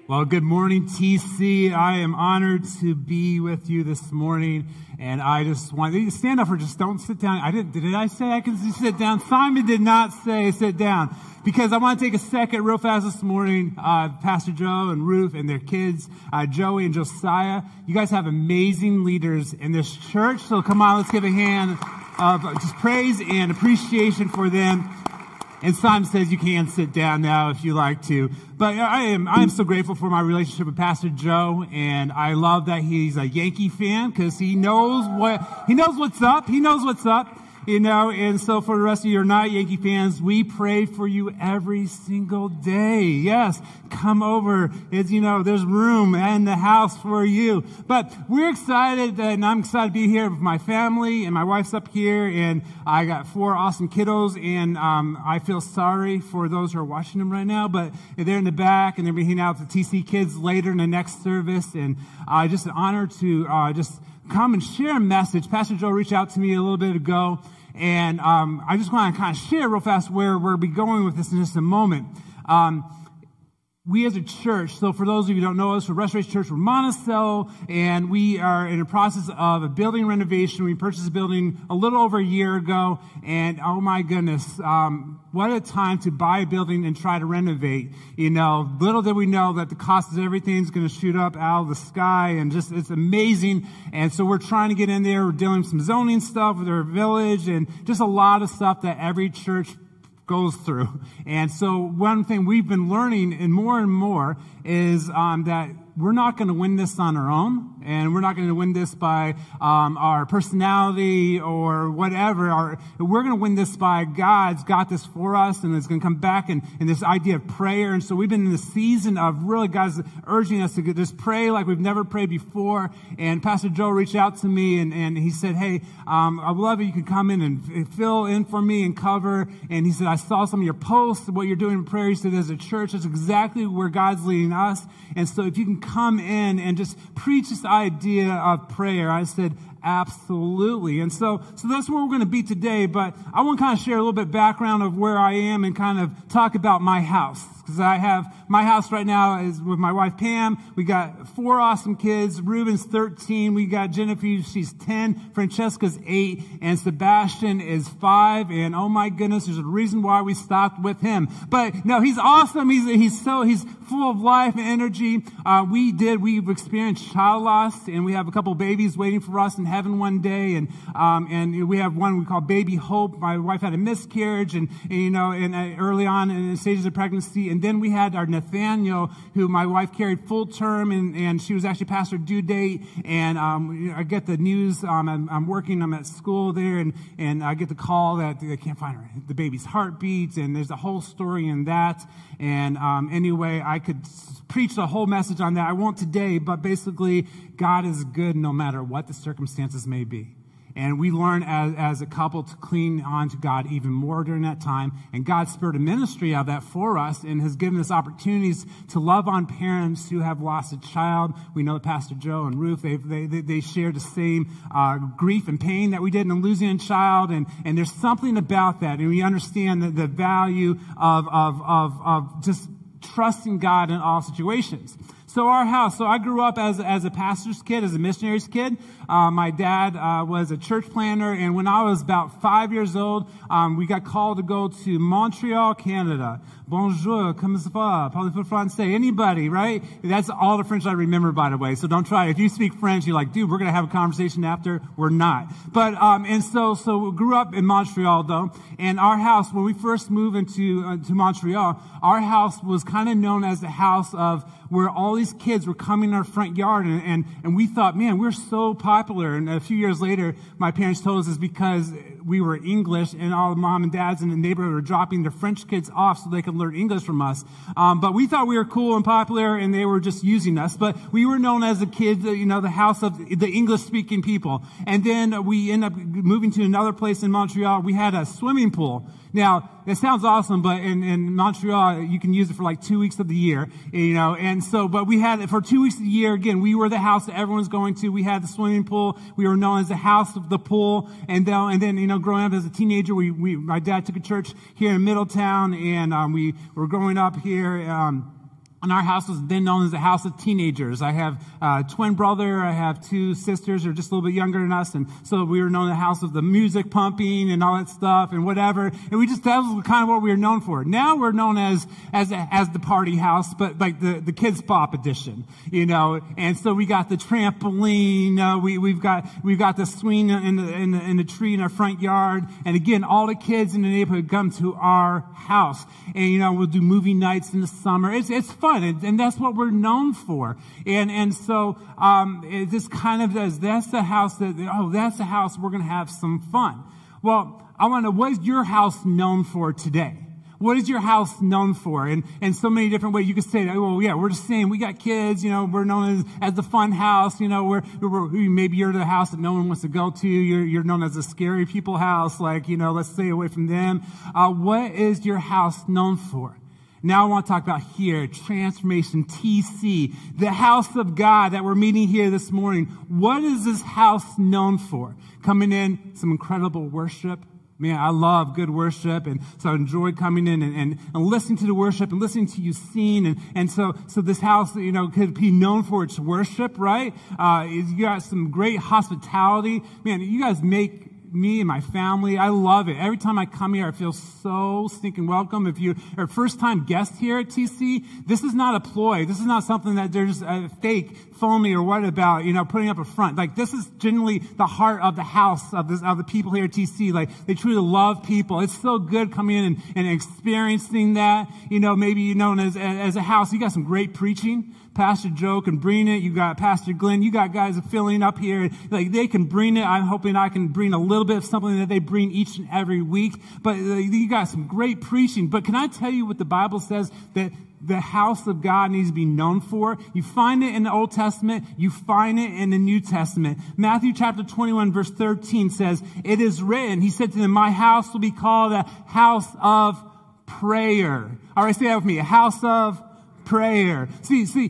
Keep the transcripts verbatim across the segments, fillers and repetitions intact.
Well, good morning, T C. I am honored to be with you this morning, and I just want you to stand up or just don't sit down. I didn't, did I say I can sit down? Simon did not say sit down, because I want to take a second real fast this morning. Uh, Pastor Joe and Ruth and their kids, uh, Joey and Josiah, you guys have amazing leaders in this church, so come on, let's give a hand of just praise and appreciation for them. And Simon says you can sit down now if you like to. But I am I am so grateful for my relationship with Pastor Joe, and I love that he's a Yankee fan because he knows what he knows what's up. He knows what's up. You know, and so for the rest of you who are not Yankee fans, we pray for you every single day. Yes, come over. As you know, there's room in the house for you. But we're excited, and I'm excited to be here with my family, and my wife's up here, and I got four awesome kiddos, and um, I feel sorry for those who are watching them right now, but they're in the back, and they're hanging out with the T C kids later in the next service, and uh, just an honor to uh, just come and share a message. Pastor Joe reached out to me a little bit ago, and um, I just want to kind of share real fast where we'll be going with this in just a moment. Um, we as a church, so for those of you who don't know us, we're Restoration Church, we're Monticello, and we are in a process of a building renovation. We purchased a building a little over a year ago, and oh my goodness, um, what a time to buy a building and try to renovate. You know, little did we know that the cost of everything's going to shoot up out of the sky, and just, it's amazing. And so we're trying to get in there. We're dealing with some zoning stuff with our village, and just a lot of stuff that every church goes through. And so one thing we've been learning, and more and more, is um, that we're not going to win this on our own, and we're not going to win this by um, our personality or whatever. Our, we're going to win this by God's got this for us, and it's going to come back and, and this idea of prayer. And so we've been in the season of really God's urging us to just pray like we've never prayed before. And Pastor Joe reached out to me, and, and he said, hey, um, I would love it. You could come in and fill in for me and cover. And he said, I saw some of your posts, what you're doing in prayer. He said, as a church, that's exactly where God's leading us. And so if you can come in and just preach this idea of prayer, I said, absolutely. And so, so that's where we're going to be today. But I want to kind of share a little bit background of where I am and kind of talk about my house. Because I have, my house right now is with my wife Pam. We got four awesome kids. Ruben's thirteen. We got Jennifer, she's ten. Francesca's eight. And Sebastian is five. And oh my goodness, there's a reason why we stopped with him. But no, he's awesome. He's, he's so, he's full of life and energy. Uh, we did, we've experienced child loss, and we have a couple babies waiting for us in heaven one day. And, um, and we have one we call Baby Hope. My wife had a miscarriage, and, and you know, and uh, early on in the stages of pregnancy. And then we had our Nathaniel, who my wife carried full term, and, and she was actually past her due date. And um, I get the news. Um, I'm, I'm working. I'm at school there, and, and I get the call that they can't find her, the baby's heartbeat, and there's a whole story in that. And um, anyway, I could preach the whole message on that. I won't today, but basically, God is good no matter what the circumstances may be. And we learn as, as a couple to cling on to God even more during that time. And God spared a ministry of that for us and has given us opportunities to love on parents who have lost a child. We know that Pastor Joe and Ruth, they they they shared the same uh, grief and pain that we did in losing a child. And, and there's something about that. And we understand the, the value of, of, of, of just trusting God in all situations. So our house, so I grew up as, as a pastor's kid, as a missionary's kid. Uh, my dad uh, was a church planter, and when I was about five years old, um, we got called to go to Montreal, Canada. Bonjour, comment ça va? Parlez-vous français? Anybody, right? That's all the French I remember, by the way, so don't try it. If you speak French, you're like, dude, we're going to have a conversation after. We're not. But, um, and so, so we grew up in Montreal, though, and our house, when we first moved into uh, to Montreal, our house was kind of known as the house of where all these kids were coming in our front yard, and, and, and we thought, man, we're so popular. And a few years later, my parents told us it's because we were English, and all the mom and dads in the neighborhood were dropping their French kids off so they could learn English from us. Um, but we thought we were cool and popular, and they were just using us. But we were known as the kids, you know, the house of the English-speaking people. And then we ended up moving to another place in Montreal. We had a swimming pool. Now, it sounds awesome, but in, in Montreal, you can use it for like two weeks of the year, you know, and so, but we had it for two weeks of the year. Again, we were the house that everyone's going to. We had the swimming pool. We were known as the house of the pool. And then, and then, you know, growing up as a teenager, we, we, my dad took a church here in Middletown, and, um, we were growing up here, um, And our house was then known as the house of teenagers. I have a twin brother. I have two sisters who are just a little bit younger than us. And so we were known as the house of the music pumping and all that stuff and whatever. And we just, that was kind of what we were known for. Now we're known as, as, as the party house, but like the, the kids pop edition, you know. And so we got the trampoline. Uh, we, we've got, we've got the swing in the, in the, in the tree in our front yard. And again, all the kids in the neighborhood come to our house. And, you know, we'll do movie nights in the summer. It's, it's fun. And, and that's what we're known for. And, and so, um, it just kind of does, that's the house that, oh, that's the house we're going to have some fun. Well, I want to know, what is your house known for today? What is your house known for? And, and so many different ways you could say that, well, yeah, we're just saying we got kids, you know, we're known as, as the fun house, you know, we're, we're, maybe you're the house that no one wants to go to. You're, you're known as the scary people house, like, you know, let's stay away from them. Uh, what is your house known for? Now I want to talk about here, Transformation T C, the house of God that we're meeting here this morning. What is this house known for? Coming in, some incredible worship. Man, I love good worship, and so I enjoy coming in and, and, and listening to the worship and listening to you sing. And, and so, so this house, you know, could be known for its worship, right? Uh, you got some great hospitality. Man, you guys make me and my family, I love it. Every time I come here, I feel so stinking welcome. If you're a first-time guest here at T C, this is not a ploy. This is not something that there's a fake, phony, or what about, you know, putting up a front. Like, this is genuinely the heart of the house of, this, of the people here at T C. Like, they truly love people. It's so good coming in and, and experiencing that. You know, maybe you know, as, as a house, you got some great preaching. Pastor Joe can bring it. You got Pastor Glenn. You got guys filling up here. Like, they can bring it. I'm hoping I can bring a little bit of something that they bring each and every week. But uh, you got some great preaching. But can I tell you what the Bible says that the house of God needs to be known for? You find it in the Old Testament. You find it in the New Testament. Matthew chapter twenty-one verse thirteen says, it is written, he said to them, my house will be called a house of prayer. All right, say that with me. A house of prayer. See, see,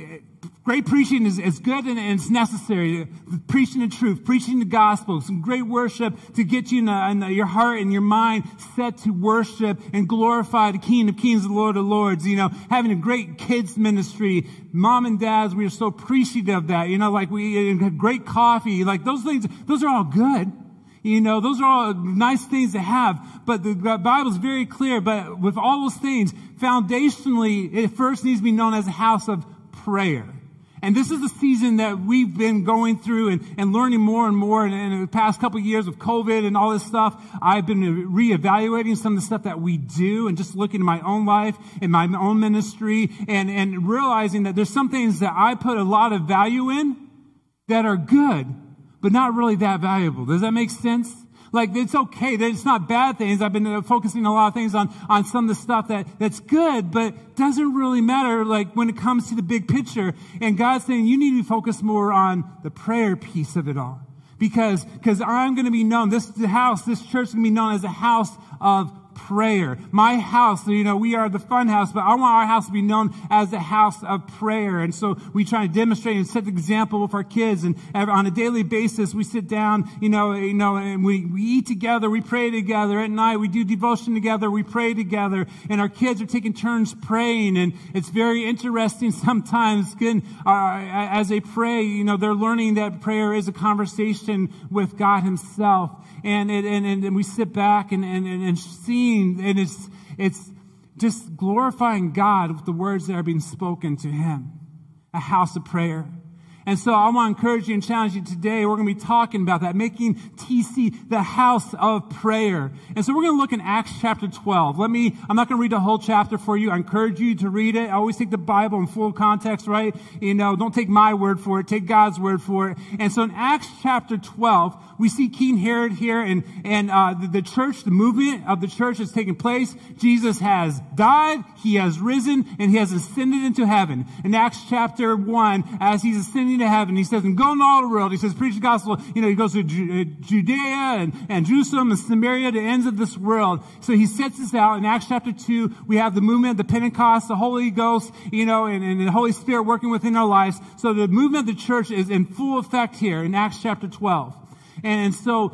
great preaching is, is good and, and it's necessary. Preaching the truth, preaching the gospel, some great worship to get you in, the, in the, your heart and your mind set to worship and glorify the King of Kings and Lord of Lords. You know, having a great kids ministry. Mom and dads, we are so appreciative of that. You know, like we had great coffee. Like those things, those are all good. You know, those are all nice things to have, but the Bible is very clear. But with all those things, foundationally, it first needs to be known as a house of prayer. And this is the season that we've been going through and, and learning more and more. And, and in the past couple of years of COVID and all this stuff, I've been reevaluating some of the stuff that we do and just looking at my own life and my own ministry and, and realizing that there's some things that I put a lot of value in that are good, but not really that valuable. Does that make sense? Like, it's okay. That it's not bad things. I've been uh, focusing a lot of things on, on some of the stuff that, that's good, but doesn't really matter, like, when it comes to the big picture. And God's saying, you need to focus more on the prayer piece of it all. Because, because I'm going to be known, this house, this church is going to be known as a house of prayer. My house, you know, we are the fun house, but I want our house to be known as the house of prayer. And so we try to demonstrate and set the example with our kids. And on a daily basis, we sit down, you know, you know, and we, we eat together, we pray together. At night, we do devotion together, we pray together. And our kids are taking turns praying. And it's very interesting sometimes, again, uh, as they pray, you know, they're learning that prayer is a conversation with God himself. And, it, and, and we sit back and, and, and seeing, and it's, it's just glorifying God with the words that are being spoken to him. A house of prayer. And so I want to encourage you and challenge you today. We're going to be talking about that, making T C the house of prayer. And so we're going to look in Acts chapter twelve. Let me, I'm not going to read the whole chapter for you. I encourage you to read it. I always take the Bible in full context, right? You know, don't take my word for it. Take God's word for it. And so in Acts chapter twelve, we see King Herod here, and, and uh, the, the church, the movement of the church is taking place. Jesus has died, he has risen, and he has ascended into heaven. In Acts chapter one, as he's ascending to heaven, he says, and go into all the world. He says, preach the gospel. You know, he goes to Ju- Judea and, and Jerusalem and Samaria, the ends of this world. So he sets this out. In Acts chapter two, we have the movement of the Pentecost, the Holy Ghost, you know, and, and the Holy Spirit working within our lives. So the movement of the church is in full effect here in Acts chapter twelve. And so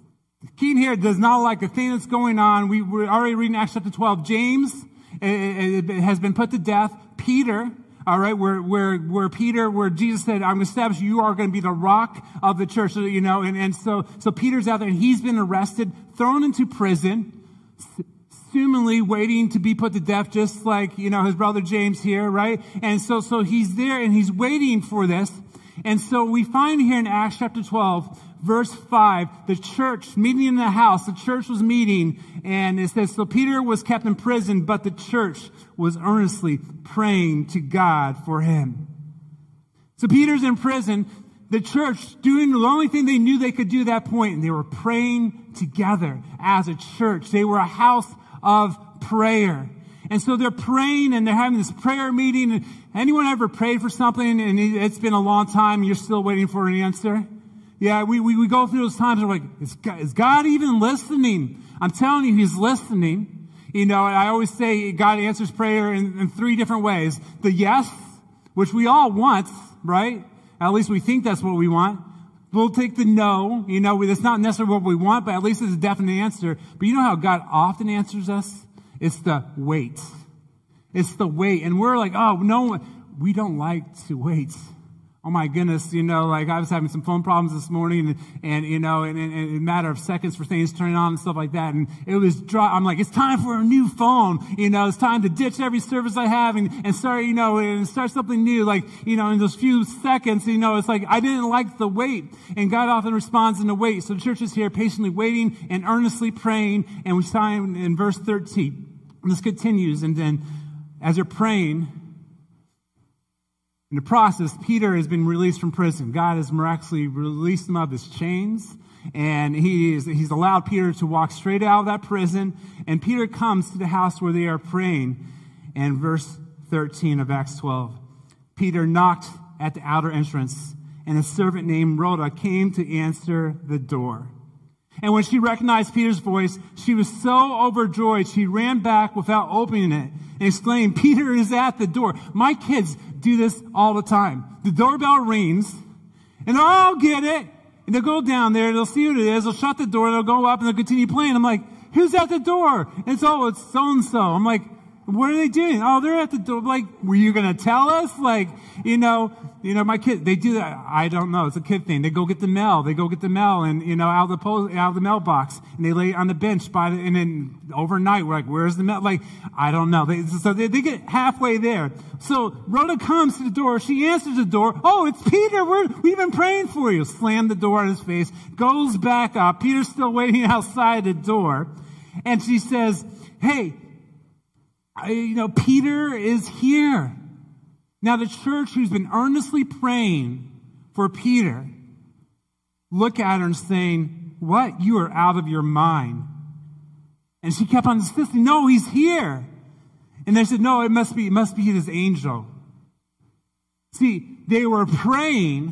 King Herod does not like the thing that's going on. We were already reading Acts chapter twelve. James it, it has been put to death. Peter, all right, where, where, where Peter, where Jesus said, I'm going to establish you are going to be the rock of the church, so, you know, and, and so, so Peter's out there and he's been arrested, thrown into prison, assumingly waiting to be put to death, just like, you know, his brother James here, right? And so, so he's there and he's waiting for this. And so we find here in Acts chapter twelve, verse five, the church meeting in the house, the church was meeting, and it says, so Peter was kept in prison, but the church was earnestly praying to God for him. So Peter's in prison, the church doing the only thing they knew they could do at that point, and they were praying together as a church. They were a house of prayer. And so they're praying and they're having this prayer meeting. And anyone ever prayed for something and it's been a long time and you're still waiting for an answer? Yeah, we, we, we go through those times and we're like, is God, is God even listening? I'm telling you, he's listening. You know, and I always say God answers prayer in, in three different ways. The yes, which we all want, right? At least we think that's what we want. We'll take the no. You know, it's not necessarily what we want, but at least it's a definite answer. But you know how God often answers us? It's the wait. It's the wait. And we're like, oh, no, we don't like to wait. Oh my goodness, you know, like I was having some phone problems this morning and, and you know, in a matter of seconds for things turning on and stuff like that. And it was dry. I'm like, it's time for a new phone. You know, it's time to ditch every service I have and, and start, you know, and start something new. Like, you know, in those few seconds, you know, it's like I didn't like the wait. And God often responds in the wait. So the church is here patiently waiting and earnestly praying. And we find in verse thirteen, and this continues. And then as they're praying, in the process, Peter has been released from prison. God has miraculously released him out of his chains, and he is, he's allowed Peter to walk straight out of that prison. And Peter comes to the house where they are praying. And verse thirteen of Acts twelve, Peter knocked at the outer entrance, and a servant named Rhoda came to answer the door. And when she recognized Peter's voice, she was so overjoyed, she ran back without opening it and exclaimed, Peter is at the door. My kids do this all the time. The doorbell rings, and they'll all get it, and they'll go down there, they'll see what it is, they'll shut the door, they'll go up, and they'll continue playing. I'm like, who's at the door? And it's, oh, it's so-and-so. I'm like, what are they doing? Oh, they're at the door. Like, were you going to tell us? Like, you know, you know, my kid, they do that. I don't know. It's a kid thing. They go get the mail. They go get the mail and, you know, out of the post, out of the mailbox, and they lay it on the bench by the, and then overnight, we're like, where's the mail? Like, I don't know. They, so they, they get halfway there. So Rhoda comes to the door. She answers the door. Oh, it's Peter. We're, we've been praying for you. Slam the door in his face, goes back up. Peter's still waiting outside the door. And she says, hey, I, you know, Peter is here. Now the church who's been earnestly praying for Peter, look at her and saying, what? You are out of your mind. And she kept on insisting, no, he's here. And they said, no, it must be, it must be his angel. See, they were praying,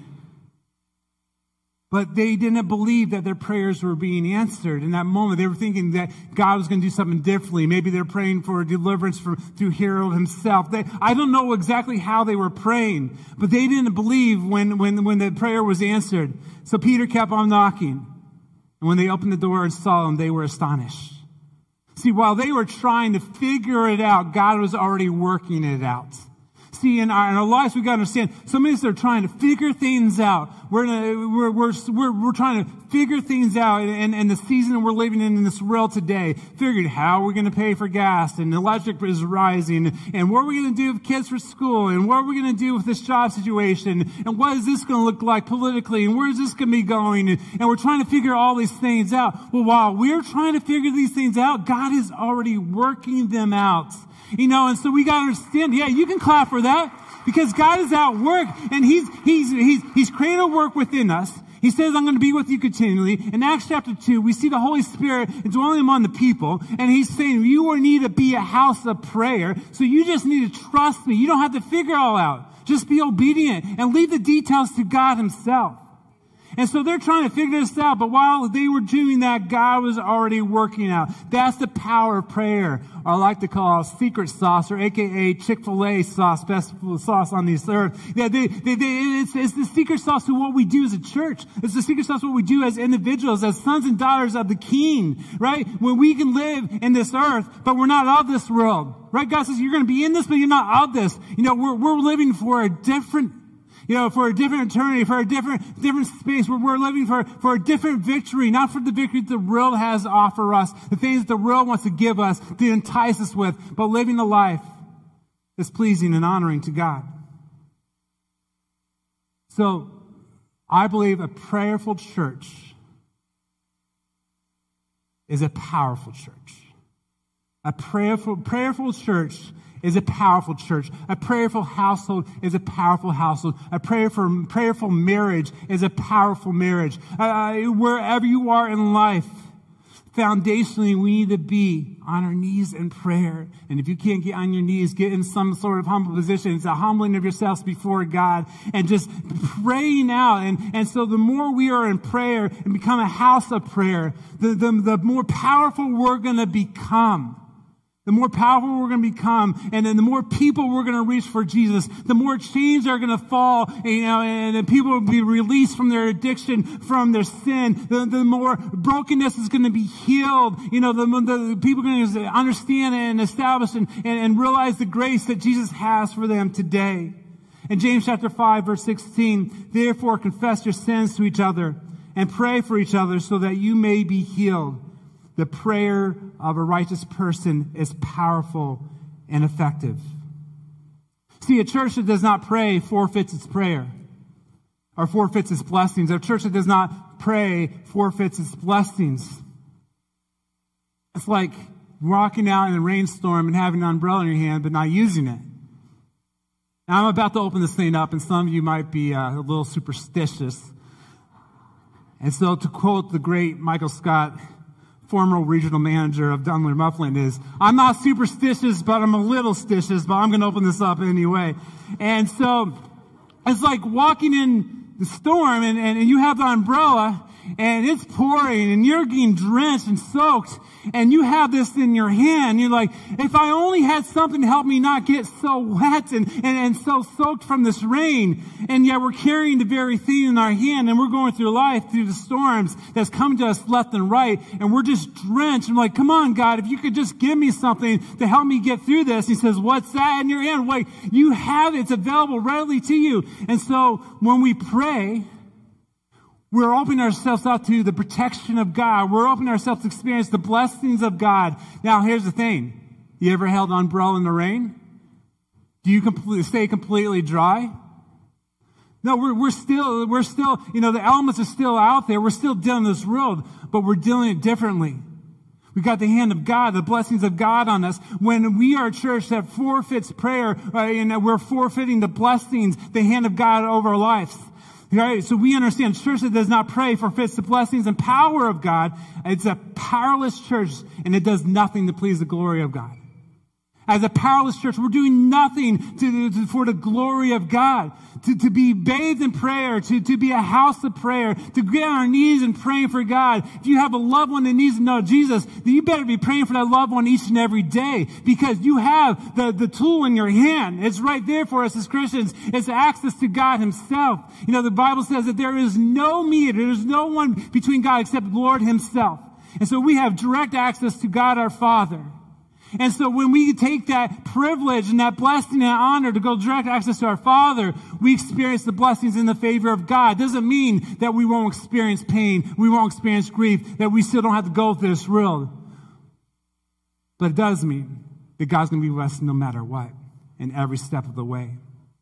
but they didn't believe that their prayers were being answered. In that moment, they were thinking that God was going to do something differently. Maybe they're praying for a deliverance from, through Harold himself. They, I don't know exactly how they were praying, but they didn't believe when, when, when the prayer was answered. So Peter kept on knocking. And when they opened the door and saw him, they were astonished. See, while they were trying to figure it out, God was already working it out. See, in our, in our lives, we got to understand, some of us are trying to figure things out. We're, in a, we're, we're, we're, we're trying to figure things out in, in the season we're living in in this world today. Figuring how we're going to pay for gas, and electric is rising, and what are we going to do with kids for school, and what are we going to do with this job situation, and what is this going to look like politically, and where is this going to be going, and, and we're trying to figure all these things out. Well, while we're trying to figure these things out, God is already working them out. You know, and so we got to understand, yeah, you can clap for that because God is at work and he's, he's, he's, he's created a work within us. He says, I'm going to be with you continually. In Acts chapter two, we see the Holy Spirit dwelling among the people, and he's saying, you will need to be a house of prayer. So you just need to trust me. You don't have to figure it all out. Just be obedient and leave the details to God himself. And so they're trying to figure this out, but while they were doing that, God was already working out. That's the power of prayer, or I like to call it secret sauce, or A K A Chick-fil-A sauce, best sauce on this earth. Yeah, they, they, they, it's, it's the secret sauce to what we do as a church. It's the secret sauce to what we do as individuals, as sons and daughters of the King, right? When we can live in this earth, but we're not of this world, right? God says you're going to be in this, but you're not of this. You know, we're, we're living for a different You know, for a different eternity, for a different, different space where we're living for, for a different victory, not for the victory that the world has to offer us, the things that the world wants to give us, to entice us with, but living a life that's pleasing and honoring to God. So, I believe a prayerful church is a powerful church. A prayerful, prayerful church is a powerful church. A prayerful household is a powerful household. A prayerful, prayerful marriage is a powerful marriage. Uh, wherever you are in life, foundationally, we need to be on our knees in prayer. And if you can't get on your knees, get in some sort of humble position. It's a humbling of yourselves before God and just praying out. And, and so the more we are in prayer and become a house of prayer, the, the, the more powerful we're going to become. The more powerful we're going to become, and then the more people we're going to reach for Jesus, the more chains are going to fall, you know, and, and people will be released from their addiction, from their sin. The, the more brokenness is going to be healed. You know, the, the people are going to understand and establish and, and, and realize the grace that Jesus has for them today. In James chapter five, verse sixteen, therefore confess your sins to each other and pray for each other so that you may be healed. The prayer of a righteous person is powerful and effective. See, a church that does not pray forfeits its prayer or forfeits its blessings. A church that does not pray forfeits its blessings. It's like walking out in a rainstorm and having an umbrella in your hand but not using it. Now, I'm about to open this thing up, and some of you might be uh, a little superstitious. And so to quote the great Michael Scott, former regional manager of Dunley Mufflin, is, I'm not superstitious, but I'm a little stitious, but I'm going to open this up anyway. And so it's like walking in the storm and, and you have the umbrella and it's pouring and you're getting drenched and soaked and you have this in your hand. You're like, if I only had something to help me not get so wet and, and, and so soaked from this rain. And yet we're carrying the very thing in our hand and we're going through life through the storms that's come to us left and right. And we're just drenched. I'm like, come on, God, if you could just give me something to help me get through this. He says, what's that in your hand? Wait, you have it. It's available readily to you. And so when we pray, we're opening ourselves up to the protection of God. We're opening ourselves to experience the blessings of God. Now, here's the thing. You ever held an umbrella in the rain? Do you completely, stay completely dry? No, we're, we're still, we're still, you know, the elements are still out there. We're still dealing this world, but we're dealing it differently. We got the hand of God, the blessings of God on us. When we are a church that forfeits prayer, uh, and we're forfeiting the blessings, the hand of God over our lives. Right? So we understand a church that does not pray forfeits the blessings and power of God. It's a powerless church, and it does nothing to please the glory of God. As a powerless church, we're doing nothing to, to, for the glory of God. To, to be bathed in prayer, to, to be a house of prayer, to get on our knees and praying for God. If you have a loved one that needs to know Jesus, then you better be praying for that loved one each and every day, because you have the, the tool in your hand. It's right there for us as Christians. It's access to God himself. You know, the Bible says that there is no mediator, there's no one between God except the Lord himself. And so we have direct access to God our Father. And so when we take that privilege and that blessing and honor to go direct access to our Father, we experience the blessings and the favor of God. It doesn't mean that we won't experience pain, we won't experience grief, that we still don't have to go through this world. But it does mean that God's going to be with us no matter what, in every step of the way.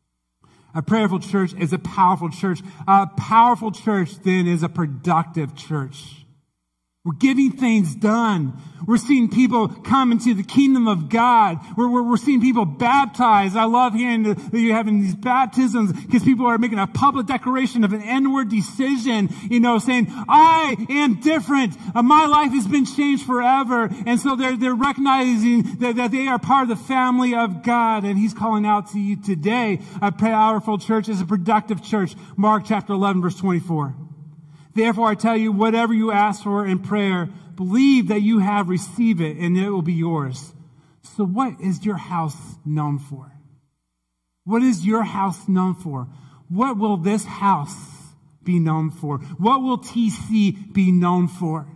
A prayerful church is a powerful church. A powerful church, then, is a productive church. We're getting things done. We're seeing people come into the kingdom of God. We're, we're, we're seeing people baptized. I love hearing that you're having these baptisms because people are making a public declaration of an inward decision, you know, saying, I am different. Uh, my life has been changed forever. And so they're, they're recognizing that, that they are part of the family of God. And he's calling out to you today. A powerful church is a productive church. Mark chapter eleven, verse twenty-four. Therefore, I tell you, whatever you ask for in prayer, believe that you have received it, and it will be yours. So what is your house known for? What is your house known for? What will this house be known for? What will T C be known for?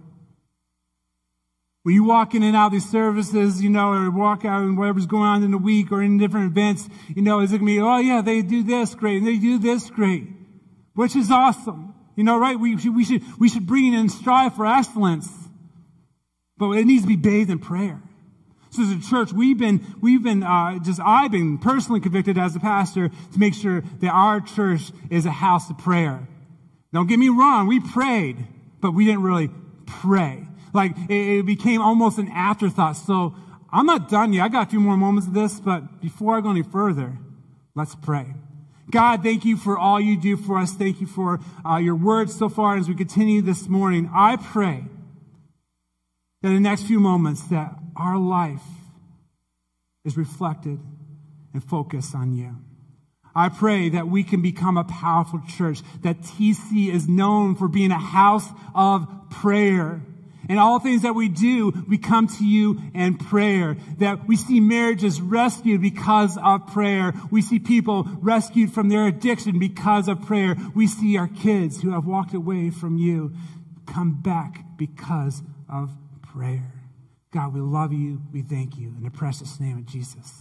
When you walk in and out of these services, you know, or walk out and whatever's going on in the week or in different events, you know, is it going to be, oh yeah, they do this great, and they do this great, which is awesome. You know, right? We should, we should, we should bring and strive for excellence, but it needs to be bathed in prayer. So as a church, we've been, we've been, uh, just, I've been personally convicted as a pastor to make sure that our church is a house of prayer. Don't get me wrong. We prayed, but we didn't really pray. Like, it, it became almost an afterthought. So I'm not done yet. I got a few more moments of this, but before I go any further, let's pray. God, thank you for all you do for us. Thank you for uh, your words so far as we continue this morning. I pray that in the next few moments that our life is reflected and focused on you. I pray that we can become a powerful church, that T C is known for being a house of prayer. And all things that we do, we come to you in prayer. That we see marriages rescued because of prayer. We see people rescued from their addiction because of prayer. We see our kids who have walked away from you come back because of prayer. God, we love you. We thank you. In the precious name of Jesus.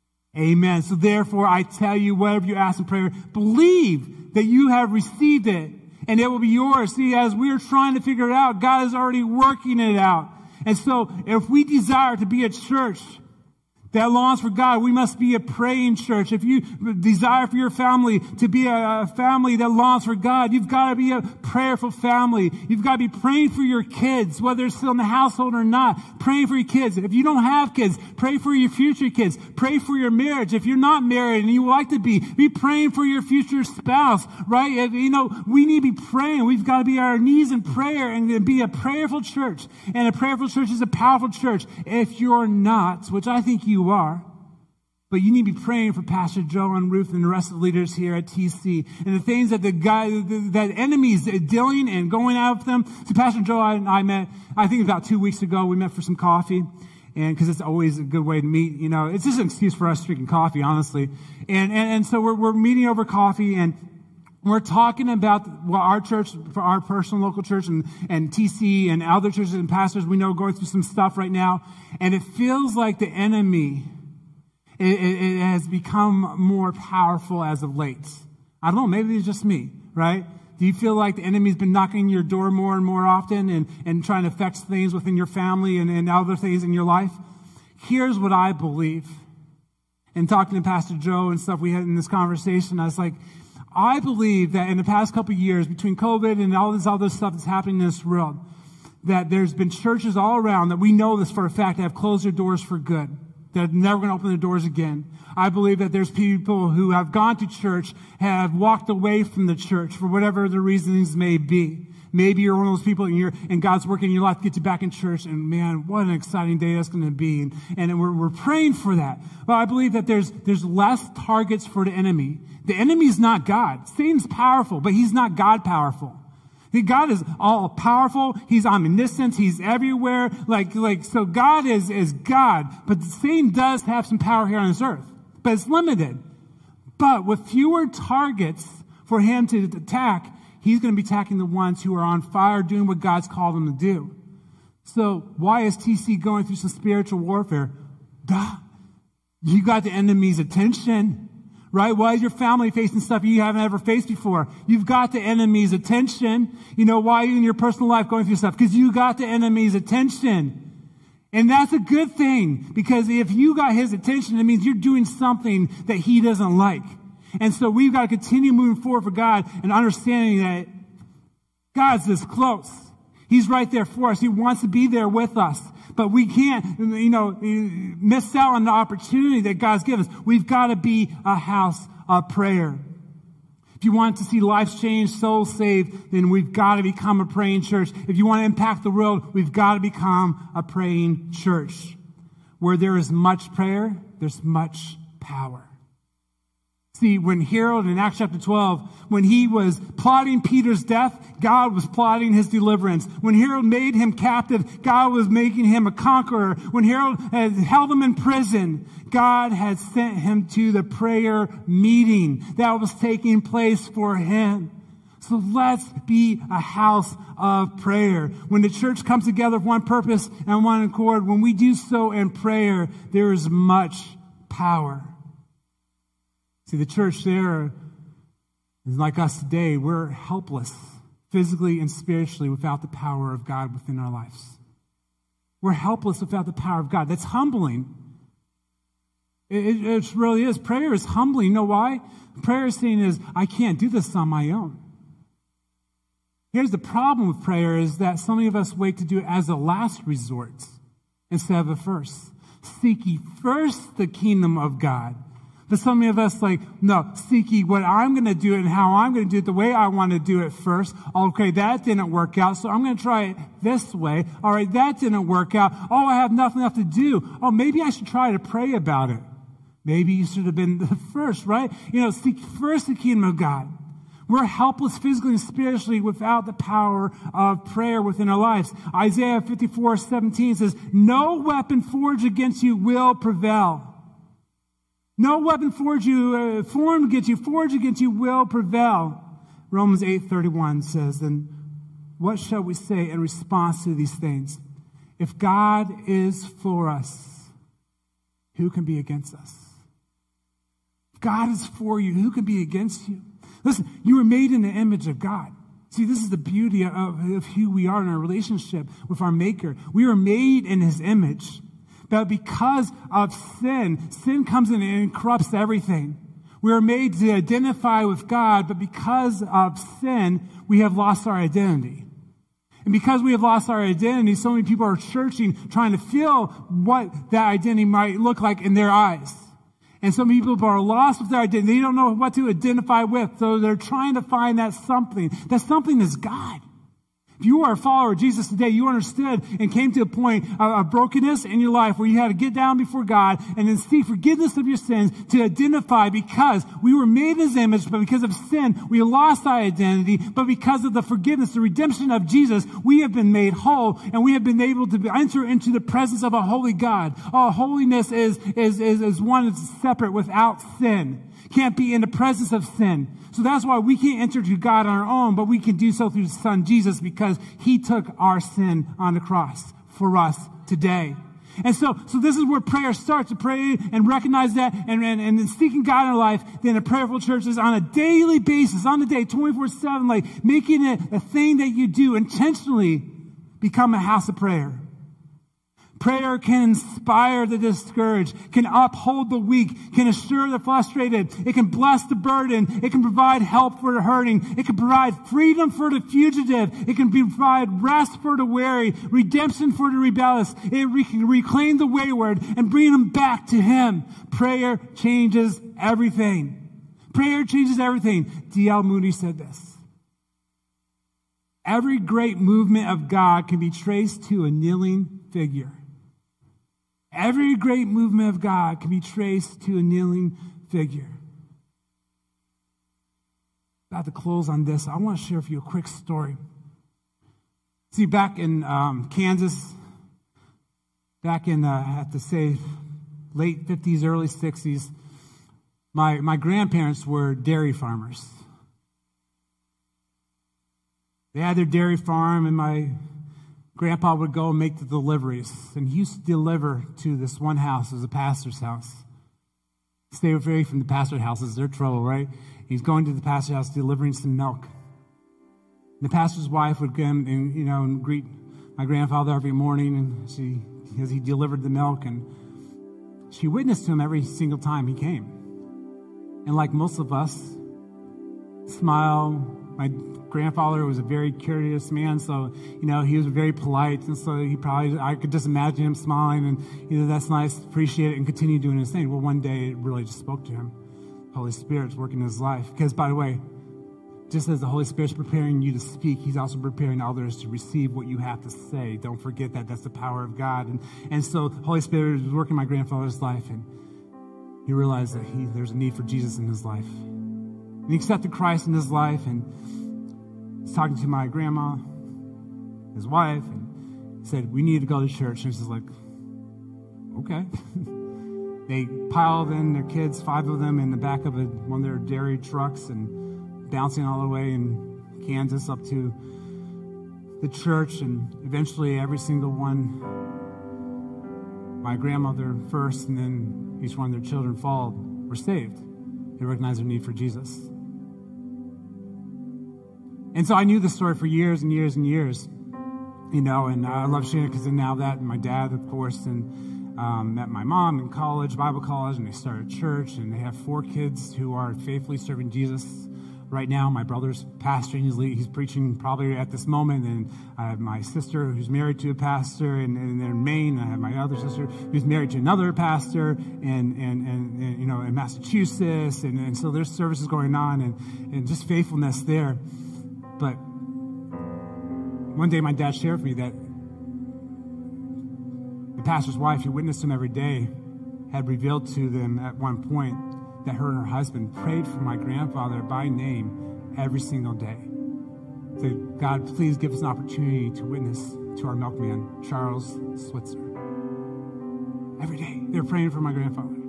Amen. So therefore, I tell you, whatever you ask in prayer, believe that you have received it, and it will be yours. See, as we're trying to figure it out, God is already working it out. And so if we desire to be a church that longs for God, we must be a praying church. If you desire for your family to be a family that longs for God, you've got to be a prayerful family. You've got to be praying for your kids, whether it's still in the household or not. Praying for your kids. If you don't have kids, pray for your future kids. Pray for your marriage. If you're not married and you would like to be, be praying for your future spouse, right? If, you know, we need to be praying. We've got to be on our knees in prayer and be a prayerful church. And a prayerful church is a powerful church. If you're not, which I think you You are, but you need to be praying for Pastor Joe and Ruth and the rest of the leaders here at T C and the things that the guy, that enemies dealing and going out of them. So Pastor Joe and I met, I think about two weeks ago, we met for some coffee, and because it's always a good way to meet, you know, it's just an excuse for us drinking coffee, honestly. And and, and so we're we're meeting over coffee, and we're talking about well, our church, for our personal local church, and, and T C and other churches and pastors we know going through some stuff right now. And it feels like the enemy, it, it, it has become more powerful as of late. I don't know, maybe it's just me, right? Do you feel like the enemy's been knocking on your door more and more often and, and trying to affect things within your family and, and other things in your life? Here's what I believe. And talking to Pastor Joe and stuff we had in this conversation, I was like, I believe that in the past couple of years, between COVID and all this other stuff that's happening in this world, that there's been churches all around that we know this for a fact that have closed their doors for good, that are never going to open their doors again. I believe that there's people who have gone to church, have walked away from the church for whatever the reasons may be. Maybe you're one of those people and, you're, and God's working in your life to get you back in church, and man, what an exciting day that's going to be. And, and we're, we're praying for that. But I believe that there's, there's less targets for the enemy. The enemy's not God. Satan's powerful, but he's not God powerful. God is all powerful. He's omniscient. He's everywhere. Like, like, so God is, is God, but Satan does have some power here on this earth, but it's limited. But with fewer targets for him to attack, he's going to be attacking the ones who are on fire doing what God's called them to do. So why is T C going through some spiritual warfare? Duh. You got the enemy's attention. Right? Why is your family facing stuff you haven't ever faced before? You've got the enemy's attention. You know, why are you in your personal life going through stuff? Because you got the enemy's attention. And that's a good thing. Because if you got his attention, it means you're doing something that he doesn't like. And so we've got to continue moving forward for God and understanding that God's this close. He's right there for us. He wants to be there with us. But we can't, you know, miss out on the opportunity that God's given us. We've got to be a house of prayer. If you want to see lives changed, souls saved, then we've got to become a praying church. If you want to impact the world, we've got to become a praying church. Where there is much prayer, there's much power. See, when Herod in Acts chapter twelve, when he was plotting Peter's death, God was plotting his deliverance. When Herod made him captive, God was making him a conqueror. When Herod had held him in prison, God had sent him to the prayer meeting that was taking place for him. So let's be a house of prayer. When the church comes together for one purpose and one accord, when we do so in prayer, there is much power. See, the church there is like us today. We're helpless, physically and spiritually, without the power of God within our lives. We're helpless without the power of God. That's humbling. It, it, it really is. Prayer is humbling. You know why? Prayer is saying is, I can't do this on my own. Here's the problem with prayer is that so many of us wait to do it as a last resort instead of a first. Seek ye first the kingdom of God. But so many of us like, no, seek ye what I'm going to do it and how I'm going to do it the way I want to do it first. Okay, that didn't work out, so I'm going to try it this way. All right, that didn't work out. Oh, I have nothing left to do. Oh, maybe I should try to pray about it. Maybe you should have been the first, right? You know, seek first the kingdom of God. We're helpless physically and spiritually without the power of prayer within our lives. Isaiah fifty-four seventeen says, no weapon forged against you will prevail. No weapon forged, you, uh, formed against you, forged against you will prevail. Romans eight thirty-one says, then what shall we say in response to these things? If God is for us, who can be against us? If God is for you, who can be against you? Listen, you were made in the image of God. See, this is the beauty of, of who we are in our relationship with our Maker. We were made in His image. But because of sin, sin comes in and corrupts everything. We are made to identify with God, but because of sin, we have lost our identity. And because we have lost our identity, so many people are searching, trying to feel what that identity might look like in their eyes. And some people are lost with their identity. They don't know what to identify with, so they're trying to find that something. That something is God. If you are a follower of Jesus today, you understood and came to a point of brokenness in your life where you had to get down before God and then seek forgiveness of your sins to identify because we were made in His image, but because of sin, we lost our identity. But because of the forgiveness, the redemption of Jesus, we have been made whole and we have been able to enter into the presence of a holy God. Oh, holiness is, is, is, is one that's separate without sin. Can't be in the presence of sin. So that's why we can't enter to God on our own, but we can do so through His Son, Jesus, because He took our sin on the cross for us today. And so, so this is where prayer starts, to pray and recognize that and, and, and seeking God in our life. Then a prayerful church is on a daily basis, on the day, twenty-four seven, like making it a thing that you do intentionally become a house of prayer. Prayer can inspire the discouraged, can uphold the weak, can assure the frustrated. It can bless the burdened. It can provide help for the hurting. It can provide freedom for the fugitive. It can provide rest for the weary, redemption for the rebellious. It can reclaim the wayward and bring them back to Him. Prayer changes everything. Prayer changes everything. D L Moody said this. Every great movement of God can be traced to a kneeling figure. Every great movement of God can be traced to a kneeling figure. About to close on this, I want to share with you a quick story. See, back in um, Kansas, back in, uh, I have to say, late fifties, early sixties, my, my grandparents were dairy farmers. They had their dairy farm, and my Grandpa would go and make the deliveries, and he used to deliver to this one house. It was a pastor's house. Stay away from the pastor's houses. They're trouble, right? He's going to the pastor's house delivering some milk. And the pastor's wife would come and, you know, and greet my grandfather every morning, and she, because he delivered the milk, and she witnessed to him every single time he came. And like most of us, smile. My grandfather was a very curious man, so, you know, he was very polite, and so he probably, I could just imagine him smiling, and, you know, that's nice, appreciate it, and continue doing his thing. Well, one day, it really just spoke to him. Holy Spirit's working in his life. Because, by the way, just as the Holy Spirit's preparing you to speak, He's also preparing others to receive what you have to say. Don't forget that. That's the power of God. And, and so, the Holy Spirit was working in my grandfather's life, and he realized that he there's a need for Jesus in his life. And he accepted Christ in his life, and he's talking to my grandma, his wife, and he said, we need to go to church. And she's like, okay. They piled in their kids, five of them, in the back of a, one of their dairy trucks and bouncing all the way in Kansas up to the church. And eventually every single one, my grandmother first, and then each one of their children followed, were saved. They recognized their need for Jesus. And so I knew the story for years and years and years, you know, and I love sharing it because now that, and my dad, of course, and Um, met my mom in college, Bible college, and they started church, and they have four kids who are faithfully serving Jesus. Right now, my brother's pastoring, he's, he's preaching probably at this moment, and I have my sister who's married to a pastor, and, and they're in Maine. I have my other sister who's married to another pastor, and, and, and, and you know, in Massachusetts, and, and so there's services going on, and, and just faithfulness there. But one day my dad shared with me that the pastor's wife, who witnessed him every day, had revealed to them at one point that her and her husband prayed for my grandfather by name every single day. Said, God, please give us an opportunity to witness to our milkman, Charles Switzer. Every day, they were praying for my grandfather.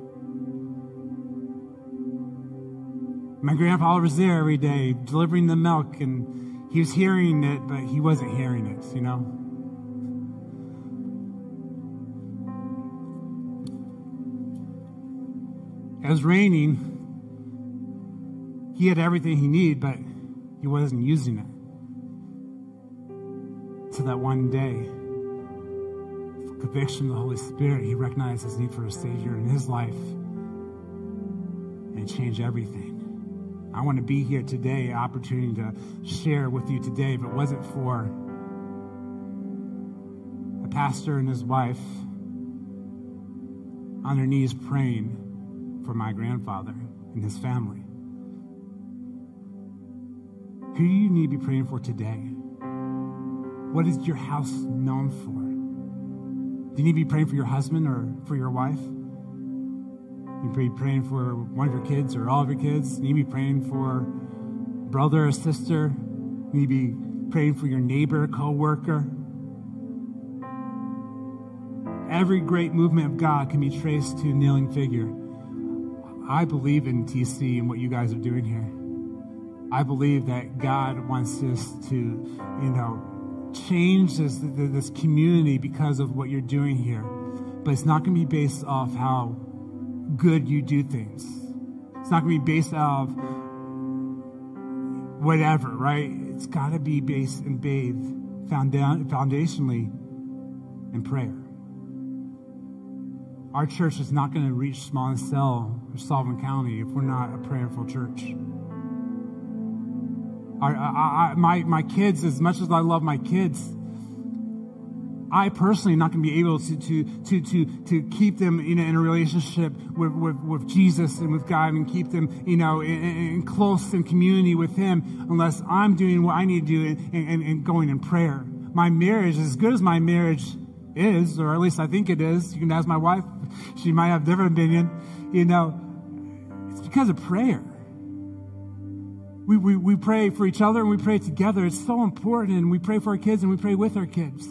My grandfather was there every day, delivering the milk, and he was hearing it, but he wasn't hearing it, you know? It was raining. He had everything he needed, but he wasn't using it. So that one day, conviction of the Holy Spirit, he recognized his need for a Savior in his life, and it changed everything. I want to be here today, an opportunity to share with you today, if it wasn't for a pastor and his wife on their knees praying for my grandfather and his family. Who do you need to be praying for today? What is your house known for? Do you need to be praying for your husband or for your wife? You need to be praying for one of your kids or all of your kids. You need to be praying for a brother or sister. You need to be praying for your neighbor, co-worker. Every great movement of God can be traced to a kneeling figure. I believe in T C and what you guys are doing here. I believe that God wants us to, you know, change this, this community because of what you're doing here. But it's not going to be based off how good you do things. It's not going to be based off whatever, right? It's got to be based and bathed foundationally in prayer. Our church is not going to reach Small-Cell or Sullivan County if we're not a prayerful church. Our, I, I, my, my kids, as much as I love my kids, I personally am not going to be able to, to, to, to, to keep them in a, in a relationship with, with, with Jesus and with God, and keep them, you know, in, in close in community with Him, unless I'm doing what I need to do and, and, and going in prayer. My marriage, as good as my marriage is, or at least I think it is, you can ask my wife, she might have a different opinion, you know, it's because of prayer. We, we, we pray for each other and we pray together. It's so important, and we pray for our kids and we pray with our kids.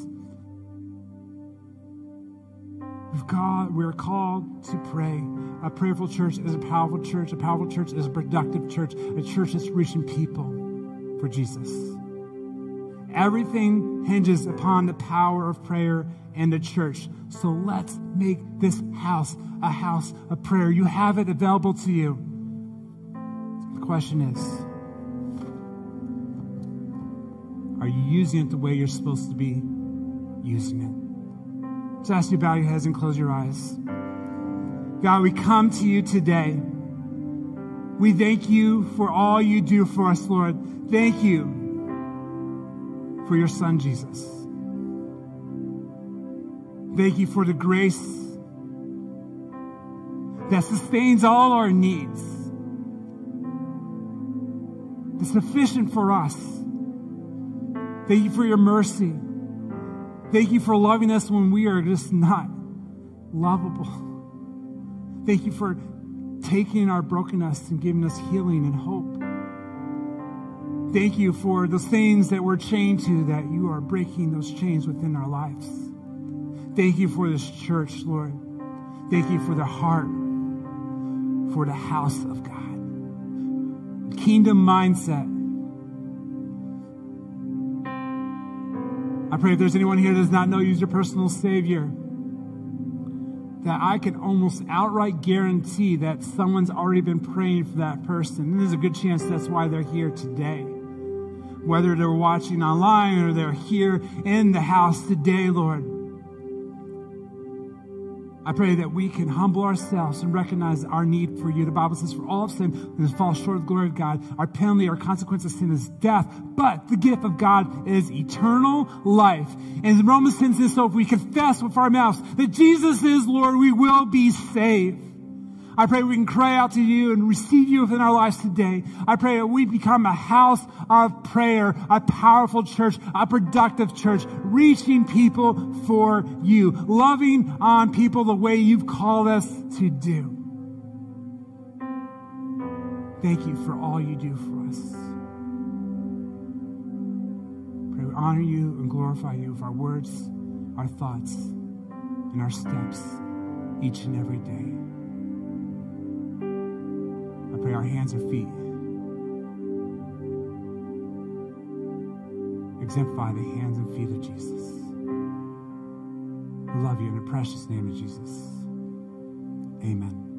We've called, we're called to pray. A prayerful church is a powerful church. A powerful church is a productive church. A church that's reaching people for Jesus. Everything hinges upon the power of prayer and the church. So let's make this house a house of prayer. You have it available to you. The question is, are you using it the way you're supposed to be using it? So I ask you to bow your heads and close your eyes. God, we come to you today. We thank you for all you do for us, Lord. Thank you for your Son, Jesus. Thank you for the grace that sustains all our needs. It's sufficient for us. Thank you for your mercy. Thank you for loving us when we are just not lovable. Thank you for taking our brokenness and giving us healing and hope. Thank you for those things that we're chained to, that you are breaking those chains within our lives. Thank you for this church, Lord. Thank you for the heart, for the house of God. Kingdom mindset. I pray if there's anyone here that does not know you as your personal Savior, that I can almost outright guarantee that someone's already been praying for that person. And there's a good chance that's why they're here today. Whether they're watching online or they're here in the house today, Lord, I pray that we can humble ourselves and recognize our need for you. The Bible says, for all of sin, and fall short of the glory of God. Our penalty, our consequence of sin is death, but the gift of God is eternal life. And Romans ten says, so if we confess with our mouths that Jesus is Lord, we will be saved. I pray we can cry out to you and receive you within our lives today. I pray that we become a house of prayer, a powerful church, a productive church, reaching people for you, loving on people the way you've called us to do. Thank you for all you do for us. Pray we honor you and glorify you with our words, our thoughts, and our steps each and every day. I pray our hands or feet exemplify the hands and feet of Jesus. We love you in the precious name of Jesus. Amen.